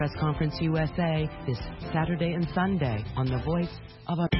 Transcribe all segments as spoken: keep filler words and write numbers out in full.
Press Conference U S A this Saturday and Sunday on the Voice of a...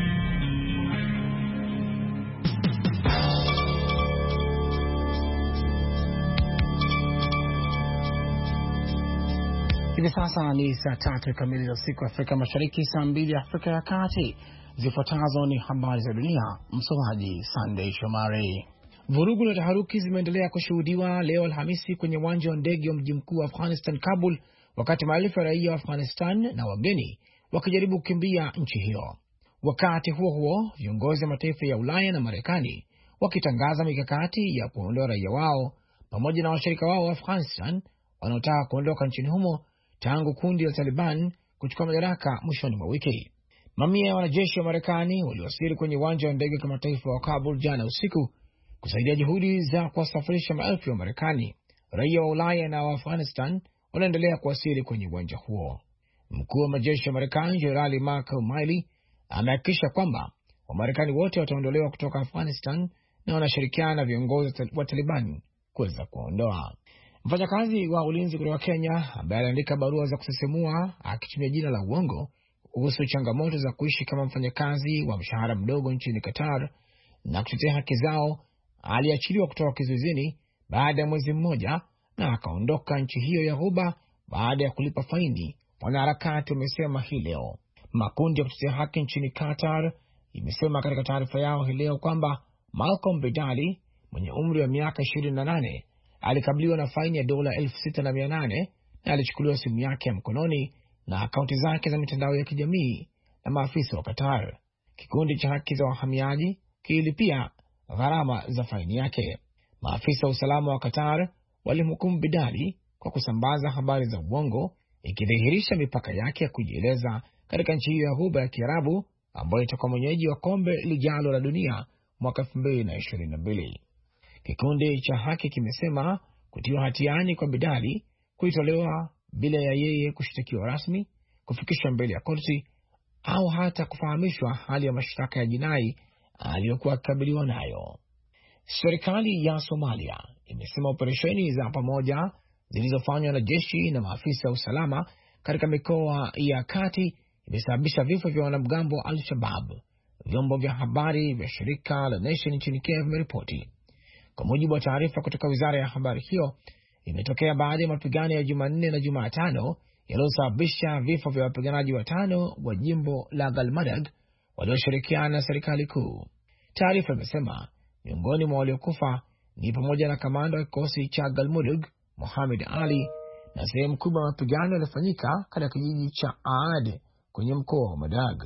Hivi sasa ni saa tatu kamili za usiku Afrika Mashariki, saa mbili Afrika ya Kati. Zifuatazo ni habari za dunia, msomaji Sunday Shomari. Vurugu na taharuki zimeendelea kushuhudiwa leo Alhamisi kwenye uwanja wa ndege wa mji mkuu wa Afghanistan, Kabul, wakati maelfu ya raia wa Afghanistan na wageni wakijaribu kukimbia nchi hiyo. Wakati huo huo, viongozi wa mataifa ya Ulaya na Marekani wakitangaza mikakati ya kuondoa raia wao pamoja na washirika wao wa Afghanistan wanaotaka kuondoka nchini humo tangu kundi la Taliban kuchukua madaraka mwishoni mwa wiki. Mamia ya wanajeshi wa Marekani waliwasili kwenye uwanja wa ndege wa kimataifa wa Kabul jana usiku kusaidia juhudi za kuwasafirisha maelfu ya Marekani. Raia wa Ulaya na wa Afghanistan wanaendelea kuwasili kwenye uwanja huo. Mkuu wa majeshi ya Marekani Jenerali Mark Milley amehakikisha kwamba Wamarekani wote wataondolewa kutoka Afghanistan na wanashirikiana na viongozi wa Taliban kuweza kuondoa. Mfanyakazi wa ulinzi kutoka Kenya ambaye aliandika barua za kusisimua akitumia jina la uongo kuhusu changamoto za kuishi kama mfanyakazi wa mshahara mdogo nchini Qatar na kutetea haki zao aliachiliwa kutoka kizuizini baada ya mwezi mmoja na akaondoka nchi hiyo ya Ghuba baada ya kulipa faini, wanaharakati wamesema hii leo. Makundi ya kutetea haki nchini Qatar imesema katika taarifa yao hii leo kwamba Malcolm Bedali mwenye umri wa miaka ishirini na nane alikabiliwa na faini ya dola elfu sita na mia nane na alichukuliwa simu yake ya mkononi na akaunti zake za mitandao ya kijamii na maafisa wa Qatar. Kikundi cha haki za wahamiaji kililipia gharama za faini yake. Maafisa wa usalama wa Qatar walimhukumu Bedali kwa kusambaza habari za uongo, ikidhihirisha mipaka yake ya kujieleza katika nchi hiyo ya Ghuba ya Kiarabu ambayo itakuwa mwenyeji wa kombe lijalo la dunia mwaka elfu mbili na ishirini na mbili. Kikundi cha haki kimesema kutiwa hatiani kwa Bedali kulitolewa bila ya yeye kushtakiwa rasmi, kufikishwa mbele ya korti au hata kufahamishwa hali ya mashtaka ya jinai aliyokuwa akikabiliwa nayo. Serikali ya Somalia imesema operesheni za pamoja zilizofanywa na jeshi na maafisa wa usalama katika mikoa ya kati imesababisha vifo vya wanamgambo wa Al-Shabaab. Vyombo vya habari vya shirika la Nation nchini Kenya vimeripoti. Kwa mujibu wa taarifa kutoka wizara ya habari, hiyo imetokea baada ya mapigano ya Jumanne na Jumatano yaliyosababisha vifo vya wapiganaji watano wa jimbo la Galmadag walioshirikiana na serikali kuu. Taarifa imesema miongoni mwa waliokufa ni pamoja na kamanda wa kikosi cha Galmudug Mohamed Ali, na sehemu kubwa ya mapigano yalifanyika katika kijiji cha Aad kwenye mkoa wa Madag.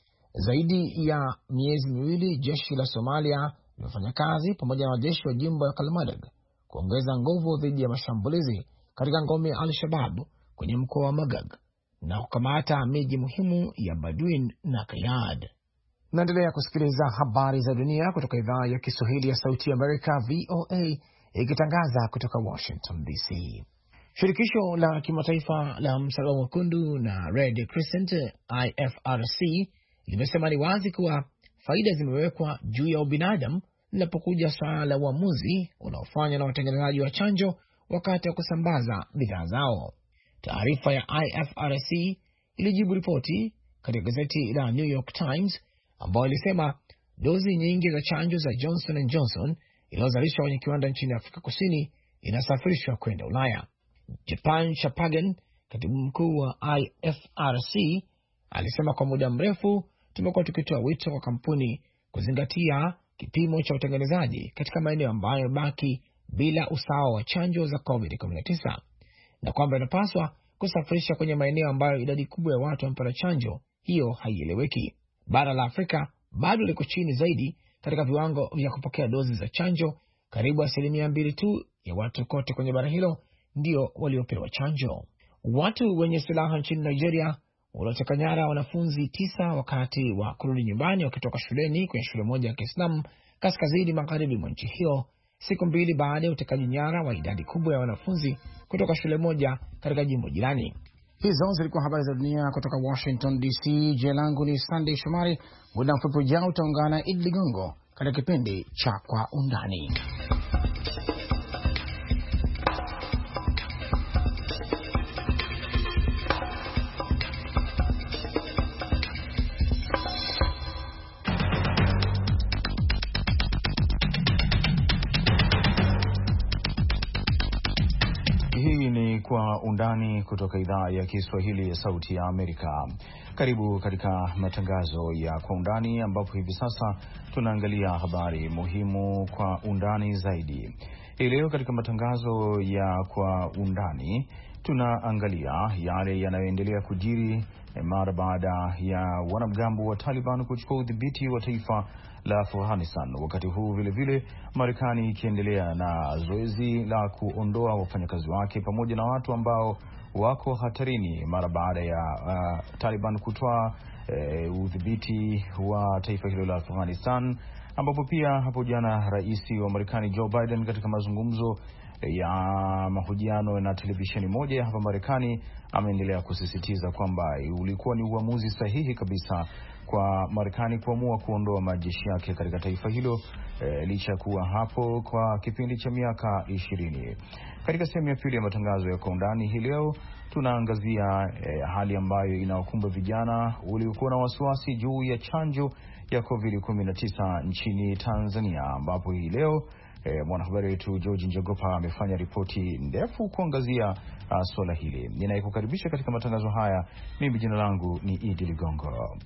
Zaidi ya miezi miwili jeshi la Somalia limefanya kazi pamoja na wajeshi wa jimbo la Galmadag kuongeza nguvu dhidi ya mashambulizi katika ngome ya Al-Shabaab kwenye mkoa wa Magag na kukamata miji muhimu ya Badwin na Kayad. Naendelea kusikiliza habari za dunia kutoka idhaa ya Kiswahili ya Sauti ya Amerika V O A ikitangaza kutoka Washington D C. Shirikisho la kimataifa la Msalaba Mwekundu na Red Crescent I F R C limesema ni wazi kuwa faida zimewekwa juu ya ubinadamu linapokuja swala la uamuzi unaofanywa na watengenezaji wa chanjo wakati wa kusambaza bidhaa zao. Taarifa ya I F R C ilijibu ripoti katika gazeti la New York Times ambayo ilisema dozi nyingi za chanjo za Johnson and Johnson iliyozalishwa kwenye kiwanda nchini Afrika Kusini inasafirishwa kwenda Ulaya. Japan Chapagan, katibu mkuu wa I F R C, alisema kwa muda mrefu tumekuwa tukitoa wito kwa kampuni kuzingatia kipimo cha utengenezaji katika maeneo ambayo yamebaki bila usawa wa chanjo za covid kumi na tisa na kwamba inapaswa kusafirisha kwenye maeneo ambayo idadi kubwa ya watu wamepata chanjo hiyo haieleweki. Bara la Afrika bado liko chini zaidi katika viwango vya kupokea dozi za chanjo. Karibu asilimia mbili tu ya watu kote kwenye bara hilo ndio waliopewa chanjo. Watu wenye silaha nchini Nigeria walioteka nyara wanafunzi tisa wakati wa kurudi nyumbani wakitoka shuleni kwenye shule moja ya Kiislamu kaskazini magharibi mwa nchi hiyo, siku mbili baada ya utekaji nyara wa idadi kubwa ya wanafunzi kutoka shule moja katika jimbo jirani. Hizo zilikuwa habari za dunia kutoka Washington D C. Jina langu ni Sunday Shomari. Muda mfupi ujao utaungana na Idi Ligongo katika kipindi cha Kwa Undani. undani kutoka idhaa ya Kiswahili ya Sauti ya Amerika. Karibu katika matangazo ya kwa undani, ambapo hivi sasa tunaangalia habari muhimu kwa undani zaidi. Hii leo katika matangazo ya kwa undani tunaangalia yale yanayoendelea kujiri mara baada ya wanamgambo wa Taliban kuchukua udhibiti wa taifa la Afghanistan. Wakati huu vile vile Marekani ikiendelea na zoezi la kuondoa wafanyakazi wake pamoja na watu ambao wako hatarini mara baada ya uh, Taliban kutoa uh, udhibiti wa taifa hilo la Afghanistan, ambapo pia hapo jana rais wa Marekani Joe Biden katika mazungumzo ya mahojiano na televisheni moja ya hapa Marekani ameendelea kusisitiza kwamba ulikuwa ni uamuzi sahihi kabisa kwa Marekani kuamua kuondoa majeshi yake katika taifa hilo e, licha kuwa hapo kwa kipindi cha miaka ishirini. Katika sehemu ya pili ya matangazo ya kwa undani hii leo tunaangazia e, hali ambayo inawakumba vijana waliokuwa na wasiwasi juu ya chanjo ya covid kumi na tisa nchini Tanzania, ambapo hii leo E, mwanahabari wetu George Njogopa amefanya ripoti ndefu kuangazia uh, swala hili. Ninayekukaribisha katika matangazo haya, mimi jina langu ni Idi Ligongo.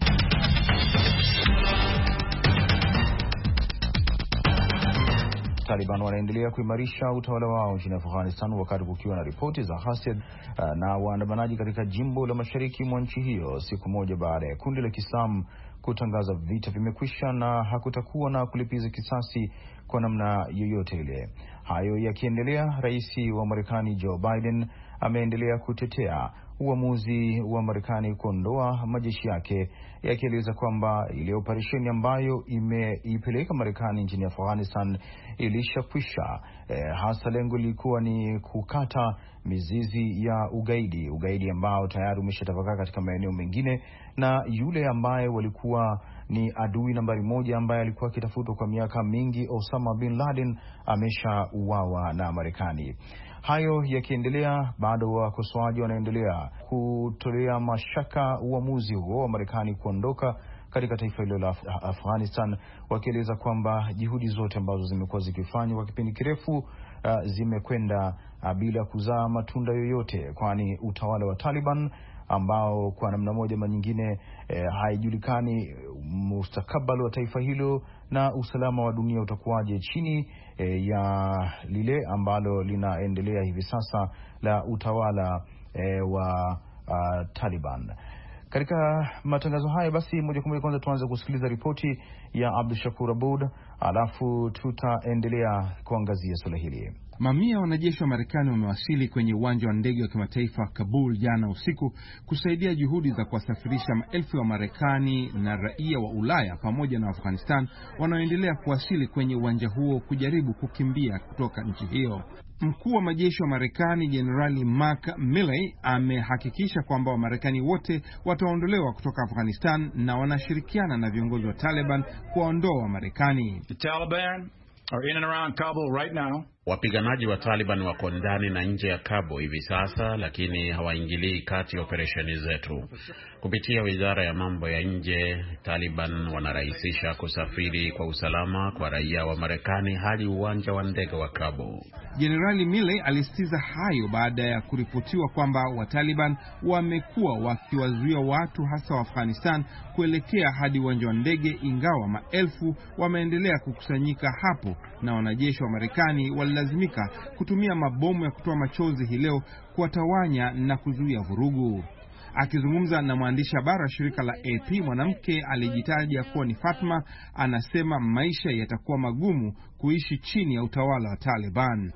Taliban wanaendelea kuimarisha utawala wao nchini Afghanistan wakati kukiwa na ripoti za ghasia uh, na waandamanaji katika jimbo la mashariki mwa nchi hiyo, siku moja baada ya kundi la Kiislamu kutangaza vita vimekwisha na hakutakuwa na kulipiza kisasi kwa namna yoyote ile. Hayo yakiendelea, rais wa Marekani Joe Biden ameendelea kutetea uamuzi wa Marekani kuondoa majeshi yake, yakieleza kwamba ile operesheni ambayo imeipeleka Marekani nchini Afghanistan ilishakwisha. E, hasa lengo lilikuwa ni kukata mizizi ya ugaidi, ugaidi ambao tayari umeshatapakaa katika maeneo mengine, na yule ambaye walikuwa ni adui nambari moja ambaye alikuwa akitafutwa kwa miaka mingi, Osama bin Laden, ameshauawa na Marekani. Hayo yakiendelea, bado wakosoaji wanaendelea kutolea mashaka uamuzi huo wa Marekani kuondoka katika taifa hilo la Afghanistan, wakieleza kwamba juhudi zote ambazo zimekuwa zikifanywa kwa kipindi kirefu uh, zimekwenda uh, bila kuzaa matunda yoyote, kwani utawala wa Taliban ambao kwa namna moja ama nyingine eh, haijulikani mustakabali wa taifa hilo na usalama wa dunia utakuwaje chini eh, ya lile ambalo linaendelea hivi sasa la utawala eh, wa uh, Taliban. Katika matangazo haya basi moja kwa moja kwanza tuanze kusikiliza ripoti ya Abdul Shakur Abud, alafu tutaendelea kuangazia swala hili. Mamia ya wanajeshi wa Marekani wamewasili kwenye uwanja wa ndege wa kimataifa Kabul jana usiku kusaidia juhudi za kuwasafirisha maelfu ya Marekani na raia wa Ulaya pamoja na Afghanistan wanaoendelea kuwasili kwenye uwanja huo kujaribu kukimbia kutoka nchi hiyo. Mkuu wa majeshi wa Marekani Jenerali Mark Milley amehakikisha kwamba Wamarekani wote wataondolewa kutoka Afghanistan na wanashirikiana na viongozi wa Taliban kuwaondoa Wamarekani. The Taliban are in and around Kabul right now. Wapiganaji wa Taliban wako ndani na nje ya Kabul hivi sasa, lakini hawaingilii kati ya operesheni zetu. Kupitia Wizara ya Mambo ya Nje, Taliban wanarahisisha kusafiri kwa usalama kwa raia wa Marekani hadi uwanja wa ndege wa Kabul. Jenerali Milley alisitiza hayo baada ya kuripotiwa kwamba wa Taliban wamekuwa wakiwazuia watu hasa wa Afghanistan kuelekea hadi uwanja wa ndege, ingawa maelfu wameendelea kukusanyika hapo na wanajeshi wa Marekani walilazimika kutumia mabomu ya kutoa machozi hii leo kuwatawanya na kuzuia vurugu. Akizungumza na mwandishi habari wa shirika la A P, mwanamke alijitaja kuwa ni Fatma anasema maisha yatakuwa magumu kuishi chini ya utawala wa Taliban.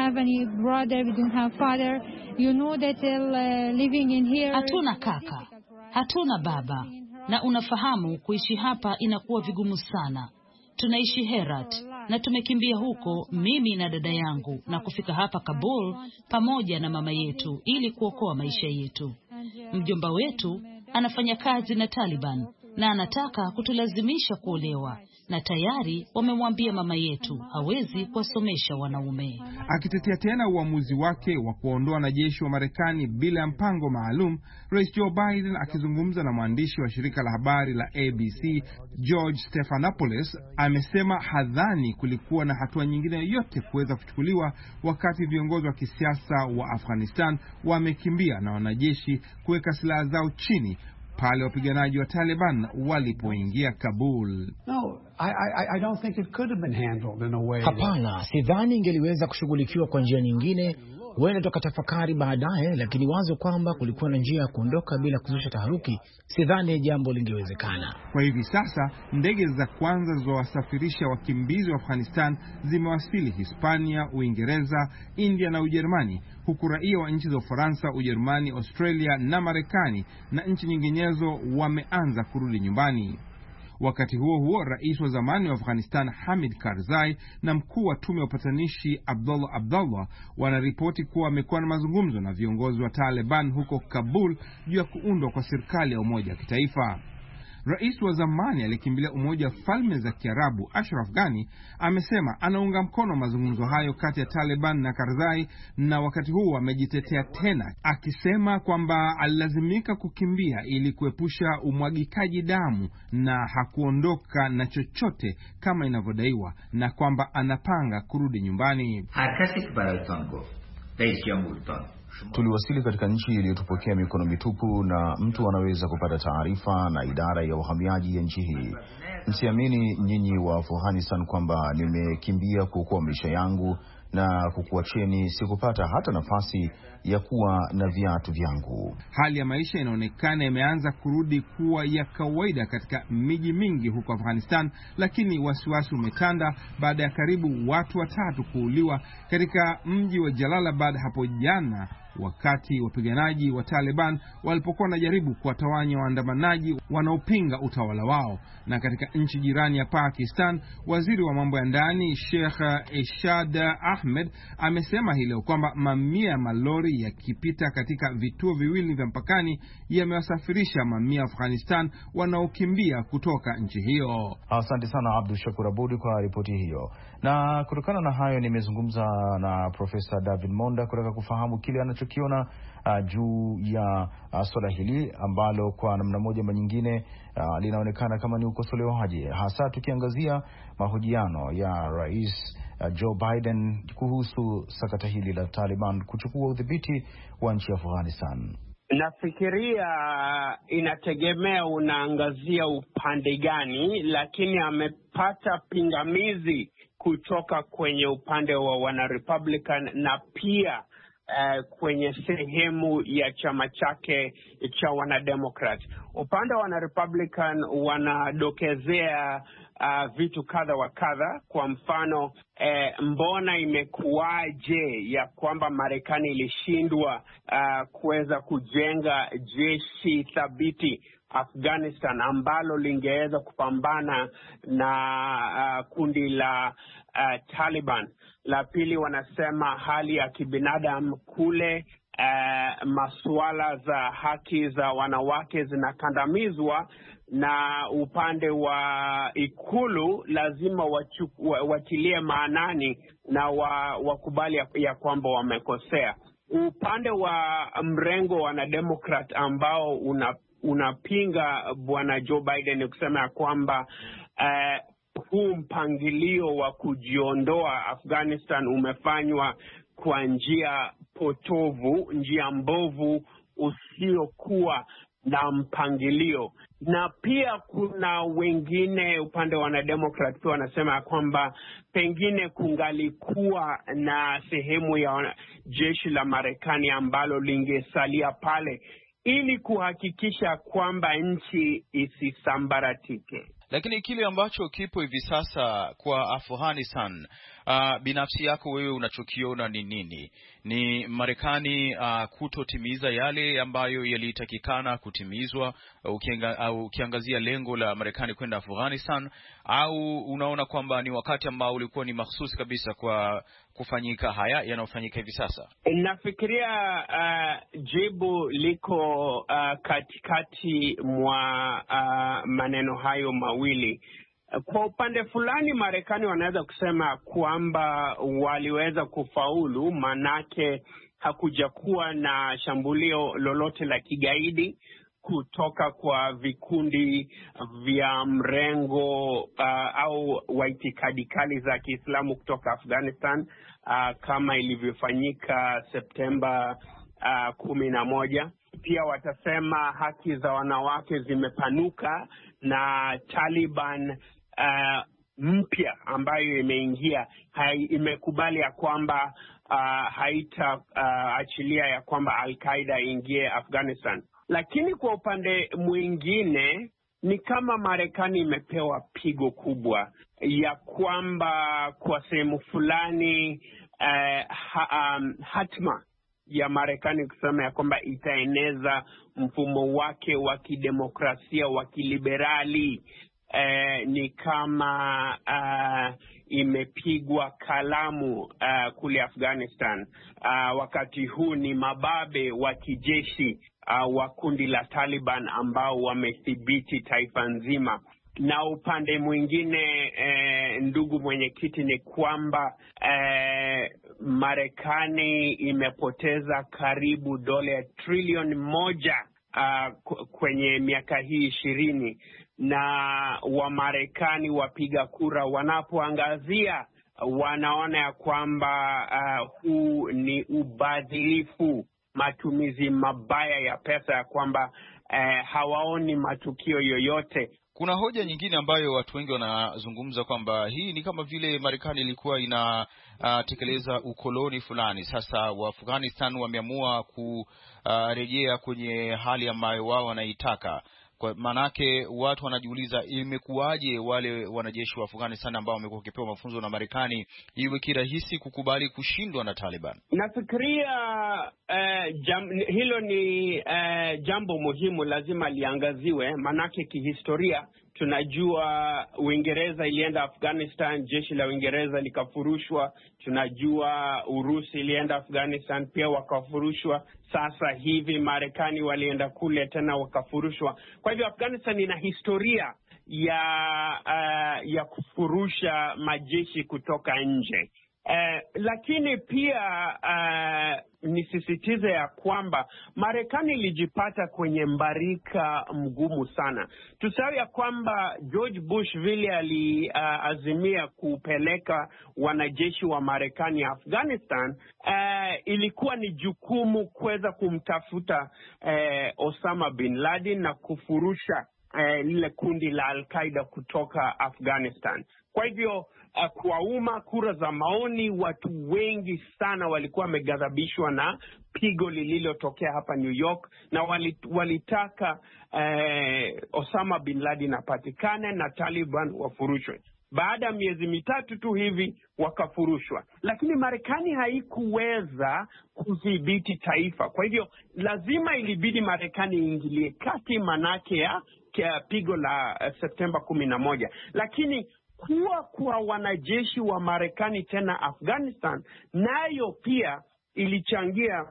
Hatuna kaka, hatuna baba, na unafahamu kuishi hapa inakuwa vigumu sana. Tunaishi Herat na tumekimbia huko, mimi na dada yangu, na kufika hapa Kabul pamoja na mama yetu ili kuokoa maisha yetu. Mjomba wetu anafanya kazi na Taliban na anataka kutulazimisha kuolewa. na tayari wamemwambia mama yetu hawezi kuwasomesha wanaume. Akitetea tena uamuzi wake wa kuondoa wanajeshi wa Marekani bila mpango maalum, Rais Joe Biden akizungumza na mwandishi wa shirika la habari la A B C George Stephanopoulos amesema hadhani kulikuwa na hatua nyingine yoyote kuweza kuchukuliwa wakati viongozi wa kisiasa wa Afghanistan wamekimbia na wanajeshi kuweka silaha zao chini pale wapiganaji wa Taliban walipoingia Kabul. No, I, I, I don't think it could have been handled in a way. Hapana, sidhani ingeliweza kushughulikiwa kwa njia nyingine. Huenda tukatafakari baadaye, lakini wazo kwamba kulikuwa na njia ya kuondoka bila kuzusha taharuki, sidhani jambo lingewezekana. Kwa hivi sasa, ndege za kwanza zilizowasafirisha wakimbizi wa Afghanistan zimewasili Hispania, Uingereza, India na Ujerumani, huku raia wa nchi za Ufaransa, Ujerumani, Australia na Marekani na nchi nyinginezo wameanza kurudi nyumbani. Wakati huo huo, rais wa zamani wa Afghanistan Hamid Karzai na mkuu wa tume ya upatanishi Abdullah Abdullah wanaripoti kuwa wamekuwa na mazungumzo na viongozi wa Taliban huko Kabul juu ya kuundwa kwa serikali ya umoja wa kitaifa. Rais wa zamani aliyekimbilia Umoja wa Falme za Kiarabu Ashraf Ghani amesema anaunga mkono mazungumzo hayo kati ya Taliban na Karzai, na wakati huu amejitetea tena akisema kwamba alilazimika kukimbia ili kuepusha umwagikaji damu na hakuondoka na chochote kama inavyodaiwa, na kwamba anapanga kurudi nyumbani. Tuliwasili katika nchi iliyotupokea mikono mitupu, na mtu anaweza kupata taarifa na idara ya uhamiaji ya nchi hii. Msiamini nyinyi wa Afghanistan kwamba nimekimbia kuokoa maisha yangu na kukuacheni. Sikupata hata nafasi ya kuwa na viatu vyangu. Hali ya maisha inaonekana imeanza kurudi kuwa ya kawaida katika miji mingi huko Afghanistan, lakini wasiwasi umetanda baada ya karibu watu watatu kuuliwa katika mji wa Jalalabad hapo jana, wakati wapiganaji wa Taliban walipokuwa wanajaribu kuwatawanya waandamanaji wanaopinga utawala wao. Na katika nchi jirani ya Pakistan, waziri wa mambo ya ndani Sheikh Eshad Ahmed amesema hii leo kwamba mamia ya malori yakipita katika vituo viwili vya mpakani yamewasafirisha mamia wa Afghanistan wanaokimbia kutoka nchi hiyo. Asante sana Abdul Shakur Abudi kwa ripoti hiyo. Na kutokana na hayo nimezungumza na Profesa David Monda kutaka kufahamu kile anachokiona uh, juu ya uh, swala hili ambalo kwa namna moja ama nyingine uh, linaonekana kama ni ukosolewaji, hasa tukiangazia mahojiano ya Rais uh, Joe Biden kuhusu sakata hili la Taliban kuchukua udhibiti wa nchi ya Afghanistan. Nafikiria inategemea unaangazia upande gani, lakini amepata pingamizi kutoka kwenye upande wa wana Republican na pia uh, kwenye sehemu ya chama chake cha wana Democrat. Upande wa wana Republican wanadokezea Uh, vitu kadha wa kadha. Kwa mfano, eh, mbona imekuwaje ya kwamba Marekani ilishindwa uh, kuweza kujenga jeshi thabiti Afghanistan ambalo lingeweza kupambana na uh, kundi la uh, Taliban. La pili, wanasema hali ya kibinadamu kule, uh, masuala za haki za wanawake zinakandamizwa, na upande wa ikulu lazima wachu, watilie maanani na wa, wakubali ya, ya kwamba wamekosea. Upande wa mrengo wana Democrat ambao una, unapinga bwana Joe Biden kusema ya kwamba uh, huu mpangilio wa kujiondoa Afghanistan umefanywa kwa njia potovu, njia mbovu, usiokuwa na mpangilio. Na pia kuna wengine upande wa wanademokrat pia wanasema ya kwamba pengine kungalikuwa na sehemu ya jeshi la Marekani ambalo lingesalia pale ili kuhakikisha kwamba nchi isisambaratike. Lakini kile ambacho kipo hivi sasa kwa Afghanistan, uh, binafsi yako wewe unachokiona ni nini? Ni Marekani uh, kutotimiza yale ambayo yalitakikana kutimizwa ukianga, au ukiangazia lengo la Marekani kwenda Afghanistan, au unaona kwamba ni wakati ambao ulikuwa ni mahsusi kabisa kwa kufanyika haya yanayofanyika hivi sasa? Nafikiria uh, jibu liko uh, katikati mwa uh, maneno hayo mawili. Kwa upande fulani Marekani wanaweza kusema kwamba waliweza kufaulu, manake hakuja kuwa na shambulio lolote la kigaidi kutoka kwa vikundi vya mrengo uh, au wa itikadi kali za Kiislamu kutoka Afghanistan uh, kama ilivyofanyika Septemba uh, kumi na moja. Pia watasema haki za wanawake zimepanuka na Taliban uh, mpya ambayo imeingia hai, imekubali ya kwamba uh, haita uh, achilia ya kwamba Al-Qaeda ingie Afghanistan. Lakini kwa upande mwingine ni kama Marekani imepewa pigo kubwa ya kwamba kwa sehemu fulani uh, ha, um, hatma ya Marekani kusema ya kwamba itaeneza mfumo wake wa kidemokrasia wa kiliberali eh, ni kama uh, imepigwa kalamu uh, kule Afghanistan. Uh, wakati huu ni mababe wa kijeshi uh, wa kundi la Taliban ambao wamethibiti taifa nzima. Na upande mwingine eh, ndugu mwenyekiti, ni kwamba eh, Marekani imepoteza karibu dola trilioni moja uh, kwenye miaka hii ishirini, na Wamarekani wapiga kura wanapoangazia wanaona ya kwamba uh, huu ni ubadhirifu, matumizi mabaya ya pesa, ya kwamba uh, hawaoni matukio yoyote. Kuna hoja nyingine ambayo watu wengi wanazungumza kwamba hii ni kama vile Marekani ilikuwa inatekeleza uh, ukoloni fulani. Sasa wa Afghanistan wameamua kurejea uh, kwenye hali ambayo wao wanaitaka. Kwa manake watu wanajiuliza imekuwaje wale wanajeshi wa Afghanistan ambao wamekuwa wakipewa mafunzo na Marekani iwe kirahisi kukubali kushindwa na Taliban? Nafikiria uh, jam, hilo ni uh, jambo muhimu, lazima liangaziwe, manake kihistoria tunajua Uingereza ilienda Afghanistan, jeshi la Uingereza likafurushwa. Tunajua Urusi ilienda Afghanistan, pia wakafurushwa. Sasa hivi Marekani walienda kule tena wakafurushwa. Kwa hivyo Afghanistan ina historia ya uh, ya kufurusha majeshi kutoka nje. Uh, lakini pia uh, nisisitize ya kwamba Marekani ilijipata kwenye mbarika mgumu sana. Tusahau ya kwamba George Bush vile aliazimia uh, kupeleka wanajeshi wa Marekani Afghanistan, uh, ilikuwa ni jukumu kuweza kumtafuta uh, Osama bin Laden na kufurusha uh, lile kundi la Al-Qaeda kutoka Afghanistan. Kwa hivyo uh, kwa umma, kura za maoni, watu wengi sana walikuwa wameghadhabishwa na pigo lililotokea hapa New York, na walitaka uh, Osama bin Laden apatikane na Taliban wafurushwe. Baada ya miezi mitatu tu hivi wakafurushwa, lakini Marekani haikuweza kudhibiti taifa. Kwa hivyo lazima ilibidi Marekani iingilie kati, manake ya pigo la uh, Septemba kumi na moja. Lakini kuwa kwa wanajeshi wa Marekani tena Afghanistan nayo pia ilichangia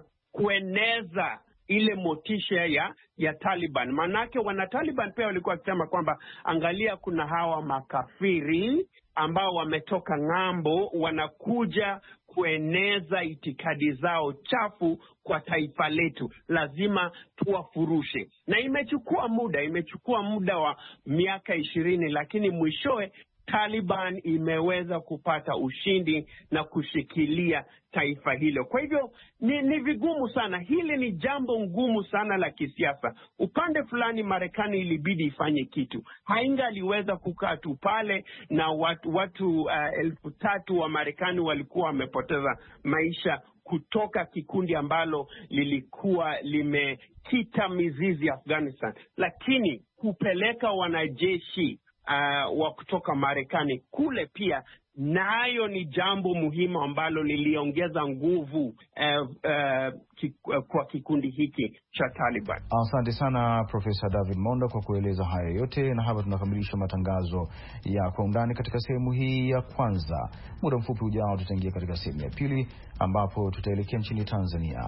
kueneza ile motisha ya ya Taliban. Manake wana Taliban pia walikuwa wakisema kwamba angalia, kuna hawa makafiri ambao wametoka ng'ambo wanakuja kueneza itikadi zao chafu kwa taifa letu, lazima tuwafurushe. Na imechukua muda, imechukua muda wa miaka ishirini, lakini mwishowe Taliban imeweza kupata ushindi na kushikilia taifa hilo. Kwa hivyo ni, ni vigumu sana. Hili ni jambo ngumu sana la kisiasa. Upande fulani Marekani ilibidi ifanye kitu. Hainga aliweza kukaa tu pale na watu, watu uh, elfu tatu wa Marekani walikuwa wamepoteza maisha kutoka kikundi ambalo lilikuwa limekita mizizi Afghanistan. Lakini kupeleka wanajeshi Uh, wa kutoka Marekani kule pia nayo ni jambo muhimu ambalo liliongeza nguvu uh, uh, ki, uh, kwa kikundi hiki cha Taliban. Asante sana Profesa David Monda kwa kueleza haya yote, na hapa tunakamilisha matangazo ya Kwa Undani katika sehemu hii ya kwanza. Muda mfupi ujao tutaingia katika sehemu ya pili ambapo tutaelekea nchini Tanzania.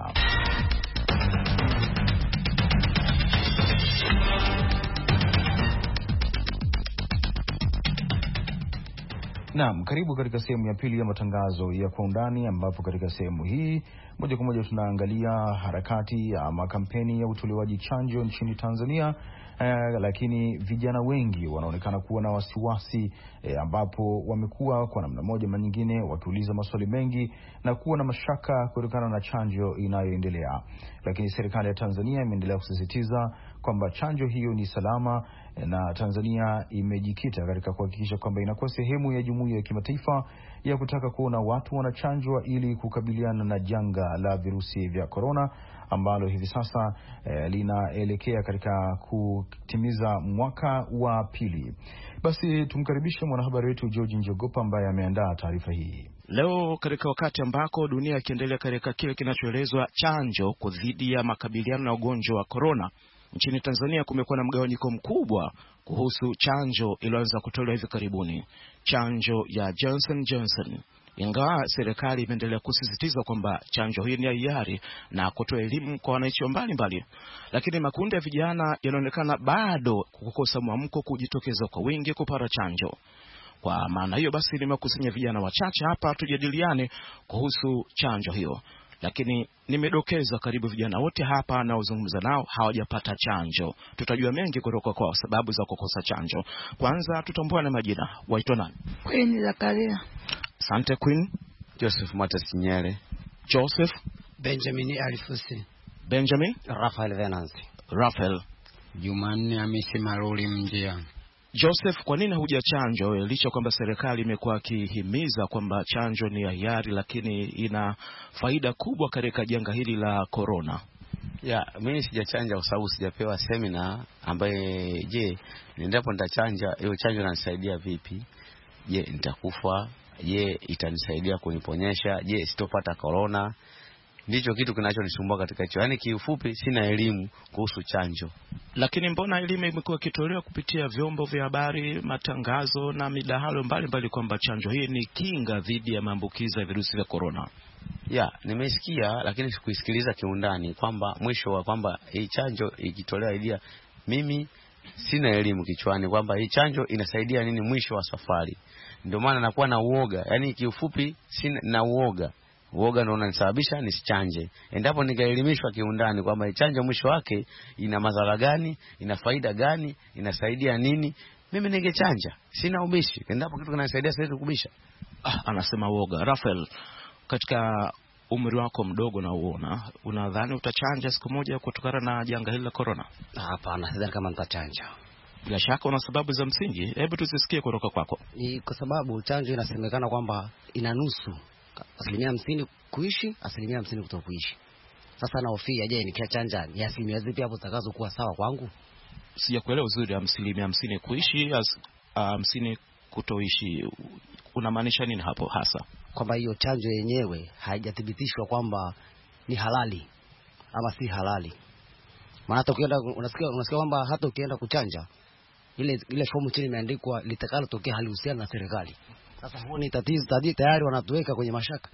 Naam, karibu katika sehemu ya pili ya matangazo ya Kwa Undani, ambapo katika sehemu hii moja kwa moja tunaangalia harakati ama kampeni ya utolewaji chanjo nchini Tanzania. Eh, lakini vijana wengi wanaonekana kuwa na wasiwasi eh, ambapo wamekuwa kwa namna moja ama nyingine wakiuliza maswali mengi na kuwa na mashaka kutokana na chanjo inayoendelea. Lakini serikali ya Tanzania imeendelea kusisitiza kwamba chanjo hiyo ni salama, na Tanzania imejikita katika kuhakikisha kwamba inakuwa sehemu ya jumuiya ya kimataifa ya kutaka kuona watu wanachanjwa ili kukabiliana na janga la virusi vya korona ambalo hivi sasa eh, linaelekea katika kutimiza mwaka wa pili. Basi tumkaribishe mwanahabari wetu George Njogopa ambaye ameandaa taarifa hii. Leo katika wakati ambako dunia ikiendelea katika kile kinachoelezwa chanjo dhidi ya makabiliano na ugonjwa wa korona, nchini Tanzania kumekuwa na mgawanyiko mkubwa kuhusu chanjo iliyoanza kutolewa hivi karibuni, chanjo ya Johnson Johnson. Ingawa serikali imeendelea kusisitiza kwamba chanjo hii ni ya hiari na kutoa elimu kwa wananchi mbalimbali, lakini makundi ya vijana yanaonekana bado kukosa mwamko kujitokeza kwa wingi kupata chanjo. Kwa maana hiyo basi nimekusanya vijana wachache hapa tujadiliane kuhusu chanjo hiyo. Lakini nimedokeza karibu vijana wote hapa na uzungumza nao hawajapata chanjo. Tutajua mengi kutoka kwa sababu za kukosa chanjo. Kwanza tutambua na majina. Waitwa nani? Queen Zakaria. Asante Queen. Joseph Matas Nyele. Joseph. Benjamin Alifusi. Benjamin. Rafael Venanzi. Rafael. Jumanne Hamisi Maruli Mjia. Joseph, kwa nini huja chanjo licha kwamba serikali imekuwa ikihimiza kwamba chanjo ni ya hiari lakini ina faida kubwa katika janga hili la corona? Ya, mimi sijachanja kwa sababu sijapewa semina ambaye je, niendapo nitachanja, hiyo chanjo inanisaidia vipi? Je, nitakufa? Je, itanisaidia kuniponyesha? Je, sitopata corona? Ndicho kitu kinachonisumbua katika hicho. Yaani kiufupi sina elimu kuhusu chanjo. Lakini mbona elimu imekuwa ikitolewa kupitia vyombo vya habari, matangazo na midahalo mbalimbali kwamba chanjo hii ni kinga dhidi ya maambukizi ya virusi vya corona? Ya, nimesikia lakini sikuisikiliza kiundani kwamba mwisho wa kwamba hii chanjo ikitolewa idea, mimi sina elimu kichwani kwamba hii chanjo inasaidia nini mwisho wa safari. Ndio maana nakuwa na uoga. Yaani kiufupi sina na uoga. Uoga ndio unanisababisha nisichanje. Endapo nikaelimishwa kiundani kwamba chanjo mwisho wake ina madhara gani, ina faida gani, inasaidia nini, mimi ningechanja. Sina ubishi. Endapo kitu kinanisaidia siwezi kubisha. Ah, anasema uoga. Rafael, katika umri wako mdogo na uona, unadhani utachanja siku moja kutokana na janga hili la corona? Hapana, sidhani kama nitachanja. Bila shaka una sababu za msingi. Hebu tusisikie kutoka kwako. Ni kwa sababu chanjo inasemekana kwamba ina nusu asilimia hamsini kuishi, asilimia hamsini kutokuishi. Sasa naofia, je, nikiachanja ni asilimia zipi hapo zitakazo kuwa sawa kwangu? Sijakuelewa uzuri. Asilimia hamsini kuishi, hamsini kutoishi, unamaanisha nini hapo hasa? Kwamba hiyo chanjo yenyewe haijathibitishwa kwamba ni halali ama si halali. Maana hata ukienda unasikia unasikia kwamba hata ukienda kuchanja ile ile fomu chini imeandikwa litakalo tokea halihusiana na serikali. Sasa huo ni tatizo, tadi tayari wanatuweka kwenye mashaka.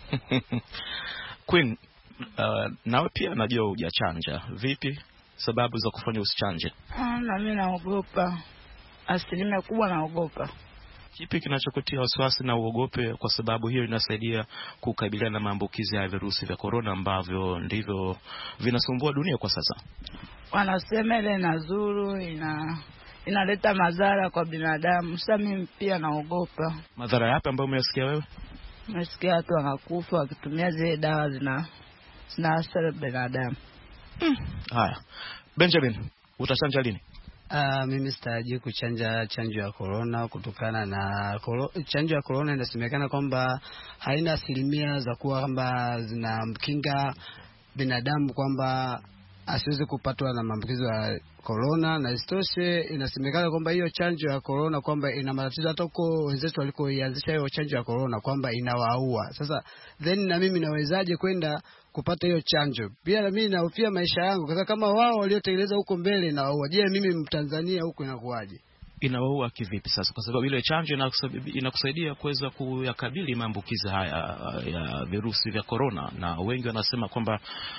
Queen, uh, nawe pia najua hujachanja. Vipi sababu za kufanya usichanje? Ah, na mimi naogopa. Asilimia kubwa naogopa. Kipi kinachokutia wasiwasi na uogope? Kwa sababu hiyo inasaidia kukabiliana na maambukizi ya virusi vya corona ambavyo ndivyo vinasumbua dunia kwa sasa. Wanasema ile inazuru, ina inaleta madhara kwa binadamu. Sasa mimi pia naogopa. Madhara yapi ambayo umesikia wewe? Nasikia watu wanakufa wakitumia zile dawa zina zinaathiri binadamu. Hmm. Haya. Benjamin, utachanja lini? Uh, mimi sitaji kuchanja chanjo ya corona kutokana na koro, chanjo ya corona inasemekana kwamba haina asilimia za kuwa kwamba zinamkinga binadamu kwamba asiweze kupatwa na maambukizi ya corona, na isitoshe inasemekana kwamba hiyo chanjo ya corona kwamba ina matatizo hata huko wenzetu walikoianzisha hiyo chanjo ya corona kwamba inawaua. Sasa then na mimi nawezaje kwenda kupata hiyo chanjo? Pia na mimi nahofia maisha yangu kwa kama wao waliotengeneza huko mbele na waua. Je, mimi Mtanzania huko inakuaje? Inawaua kivipi sasa? Kwa sababu ile chanjo inakusaidia kuweza kuyakabili maambukizi haya ya virusi vya corona, na wengi wanasema kwamba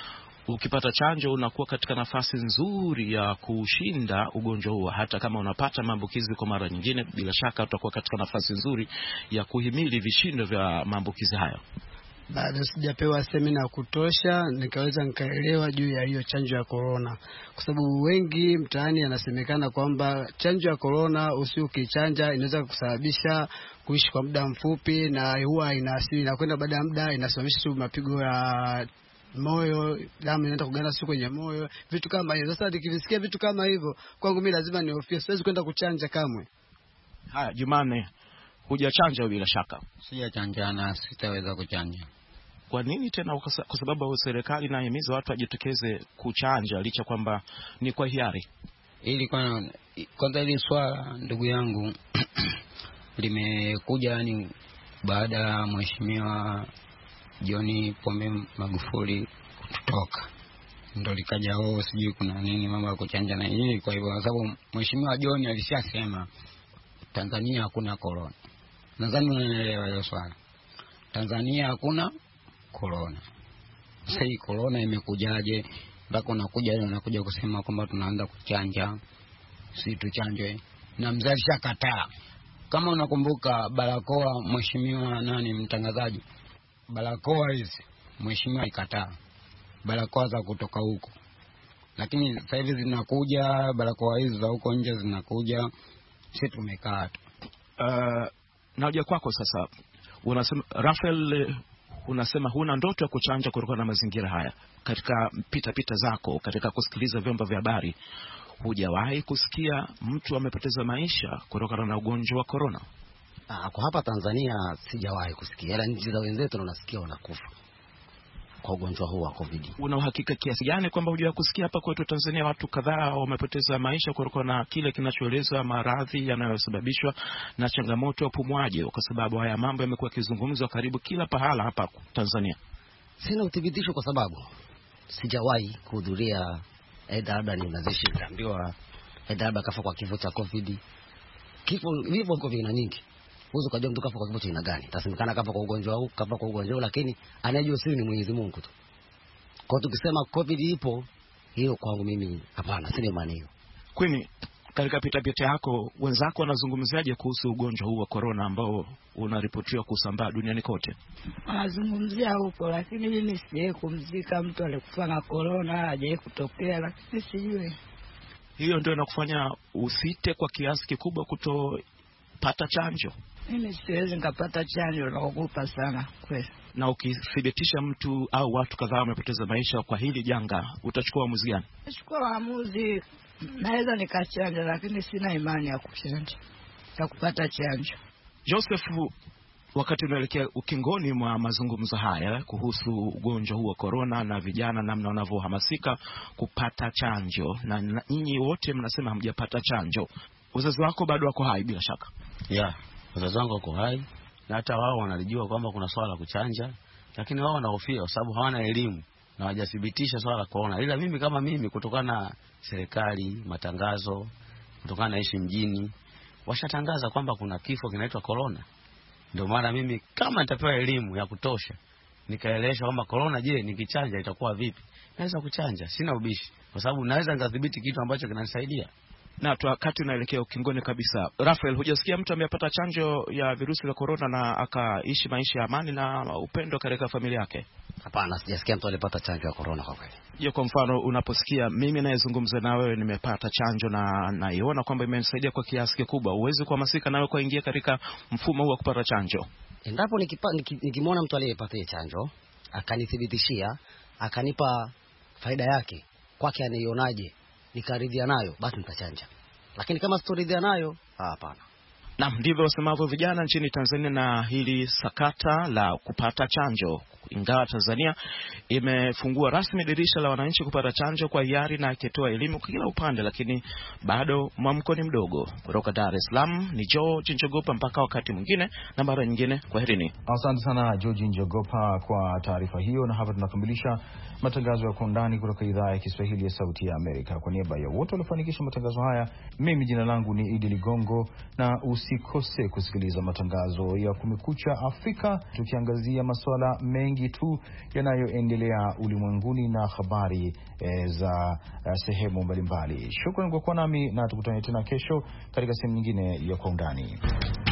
ukipata chanjo unakuwa katika nafasi nzuri ya kushinda ugonjwa huo. Hata kama unapata maambukizi kwa mara nyingine, bila shaka utakuwa katika nafasi nzuri ya kuhimili vishindo vya maambukizi hayo. Bado sijapewa semina ya kutosha nikaweza nikaelewa juu ya hiyo chanjo ya corona, kwa sababu wengi mtaani anasemekana kwamba chanjo ya corona usiukichanja inaweza kusababisha kuishi kwa muda mfupi, na huwa inasili na kwenda baada ya muda inasababisha tu mapigo ya moyo, damu inaenda kuganda siku kwenye moyo, vitu kama hivyo. Sasa nikivisikia vitu kama hivyo, kwangu mimi lazima nihofie, siwezi kwenda kuchanja kamwe. Haya, Jumanne, hujachanja bila shaka? Sijachanja na sitaweza kuchanja. Kwa nini tena? Kwa sababu serikali inahimiza watu wajitokeze kuchanja licha kwamba ni kwa hiari. Ili kwa kwanza ile swala ndugu yangu limekuja yani baada ya mheshimiwa John Pombe Magufuli kutoka, ndio likaja wao sijui kuna nini mambo ya kuchanja na hili. Kwa hivyo sababu mheshimiwa John alishasema Tanzania hakuna corona. Nadhani unaelewa hiyo swala. Tanzania hakuna corona. Sasa hii corona imekujaje mpaka unakuja leo unakuja kusema kwamba tunaanza kuchanja, si tuchanjwe? Na mzazi shakataa. Kama unakumbuka barakoa, mheshimiwa nani mtangazaji, barakoa hizi mheshimiwa ikataa barakoa za kutoka huko, lakini sasa hivi zinakuja barakoa hizi za huko nje zinakuja, sisi tumekaa tu. Uh, naoja kwako sasa, unasema Rafael, unasema huna ndoto ya kuchanja kutokana na mazingira haya. Katika pita pita zako, katika kusikiliza vyombo vya habari, hujawahi kusikia mtu amepoteza maisha kutokana na ugonjwa wa corona? Ah, kwa hapa Tanzania sijawahi kusikia. Ila nchi za wenzetu unasikia wanakufa kwa ugonjwa huu wa COVID. Una uhakika kiasi gani kwamba hujawahi kusikia hapa kwetu Tanzania watu kadhaa wamepoteza maisha kutokana na kile kinachoelezwa maradhi yanayosababishwa na changamoto ya upumuaji, kwa sababu haya mambo yamekuwa yakizungumzwa karibu kila pahala hapa Tanzania? Sina uthibitisho kwa sababu sijawahi kuhudhuria aidha labda ni mazishi niliambiwa aidha labda kafa kwa kifo cha COVID. Kifo hivyo viko vina nyingi. Uzo kujua mtu kafa kwa kifo cha aina gani. Tasemekana kafa kwa ugonjwa huu, kafa kwa ugonjwa huu, lakini anayejua siri ni Mwenyezi Mungu tu. Kwa tukisema COVID ipo, hiyo kwangu mimi hapana, sina imani hiyo. Kwani katika pita pita yako wenzako wanazungumziaje kuhusu ugonjwa huu wa corona ambao unaripotiwa kusambaa duniani kote? Wanazungumzia huko, lakini mimi siye kumzika mtu alikufa na corona, hajaye kutokea, lakini sijui. Hiyo ndio inakufanya usite kwa kiasi kikubwa kutopata chanjo? Mimi siwezi nikapata chanjo, naogopa sana kweli. Na ukithibitisha mtu au watu kadhaa wamepoteza maisha kwa hili janga, utachukua uamuzi gani? Nachukua uamuzi, naweza nikachanja, lakini sina imani ya kuchanja, ya kupata chanjo. Joseph, wakati unaelekea ukingoni mwa mazungumzo haya kuhusu ugonjwa huu wa corona na vijana namna wanavyohamasika kupata chanjo, na nyinyi wote mnasema hamjapata chanjo, wazazi wako bado wako hai bila shaka? Yeah, wazazi wangu wako hai na hata wao wanalijua kwamba kuna swala la kuchanja, lakini wao wanahofia kwa sababu hawana elimu na hawajathibitisha swala la corona. Ila mimi kama mimi, kutokana na serikali, matangazo, kutokana na ishi mjini, washatangaza kwamba kuna kifo kinaitwa corona. Ndio maana mimi kama nitapewa elimu ya kutosha, nikaeleweshwa kwamba corona, je, nikichanja itakuwa vipi, naweza kuchanja, sina ubishi, kwa sababu naweza nikadhibiti kitu ambacho kinanisaidia. Na tu wakati unaelekea ukingoni kabisa, Rafael, hujasikia mtu amepata chanjo ya virusi vya corona na akaishi maisha ya amani na upendo katika familia yake? Hapana, sijasikia mtu alipata chanjo ya corona kwa kweli. Je, kwa mfano unaposikia mimi nayezungumza na wewe nimepata chanjo na naiona kwamba imenisaidia kwa kiasi kikubwa, uweze kuhamasika nawe kuingia katika mfumo huu wa kupata chanjo? Endapo nikipa, nikimwona mtu aliyepata chanjo akanithibitishia, akanipa faida yake, kwake anaionaje, nikaridhia nayo, basi nitachanja. Lakini kama sitoridhia nayo, hapana. Na ndivyo wasemavyo vijana nchini Tanzania na hili sakata la kupata chanjo. Ingawa Tanzania imefungua rasmi dirisha la wananchi kupata chanjo kwa hiari na ikitoa elimu kila upande, lakini bado mwamko ni mdogo. Kutoka Dar es Salaam ni George Njogopa, mpaka wakati mwingine na mara nyingine, kwaherini. Asante sana George Njogopa kwa taarifa hiyo, na hapa tunakamilisha matangazo ya Kwa Undani kutoka idhaa ya Kiswahili ya Sauti ya Amerika. Kwa niaba ya wote waliofanikisha matangazo haya, mimi jina langu ni Idi Ligongo, na usi usikose kusikiliza matangazo ya Kumekucha Afrika, tukiangazia masuala mengi tu yanayoendelea ulimwenguni na habari e, za uh, sehemu mbalimbali. Shukrani kwa kuwa nami na tukutane tena kesho katika sehemu nyingine ya Kwa Undani.